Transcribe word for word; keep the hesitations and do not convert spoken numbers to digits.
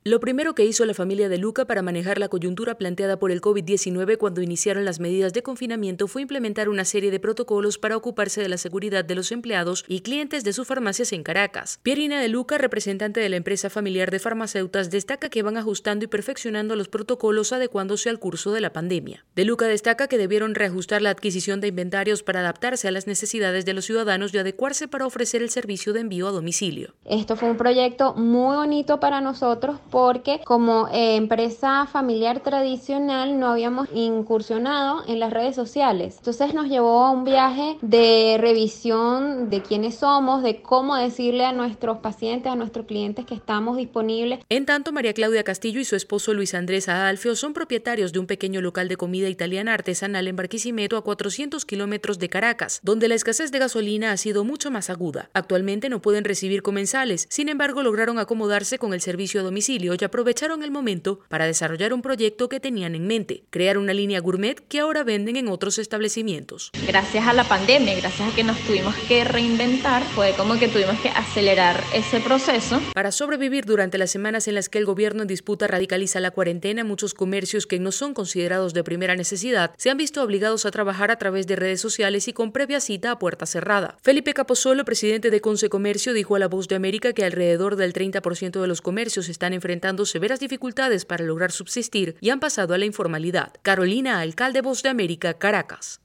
Lo primero que hizo la familia de Luca para manejar la coyuntura planteada por el COVID diecinueve cuando iniciaron las medidas de confinamiento fue implementar una serie de protocolos para ocuparse de la seguridad de los empleados y clientes de sus farmacias en Caracas. Pierina de Luca, representante de la empresa familiar de farmacéuticas, destaca que van ajustando y perfeccionando los protocolos adecuándose al curso de la pandemia. De Luca destaca que debieron reajustar la adquisición de inventarios para adaptarse a las necesidades de los ciudadanos y adecuarse para ofrecer el servicio de envío a domicilio. Esto fue un proyecto muy bonito para nosotros porque como eh, empresa familiar tradicional no habíamos incursionado en las redes sociales. Entonces nos llevó a un viaje de revisión de quiénes somos, de cómo decirle a nuestros pacientes, a nuestros clientes que estamos disponibles. En tanto, María Claudia Castillo y su esposo Luis Andrés Adalfio son propietarios de un pequeño local de comida italiana artesanal en Barquisimeto, a cuatrocientos kilómetros de Caracas, donde la escasez de gasolina ha sido mucho más aguda. Actualmente no pueden recibir comensales, sin embargo lograron acomodarse con el servicio a domicilio y aprovecharon el momento para desarrollar un proyecto que tenían en mente, crear una línea gourmet que ahora venden en otros establecimientos. Gracias a la pandemia, gracias a que nos tuvimos que reinventar, fue como que tuvimos que acelerar ese proceso. Para sobrevivir durante las semanas en las que el gobierno en disputa radicaliza la cuarentena, muchos comercios que no son considerados de primera necesidad se han visto obligados a trabajar a través de redes sociales y con previa cita a puerta cerrada. Felipe Capozolo, presidente de Conce Comercio, dijo a La Voz de América que alrededor del treinta por ciento de los comercios están enfrentando severas dificultades para lograr subsistir y han pasado a la informalidad. Carolina Alcalde, Voz de América, Caracas.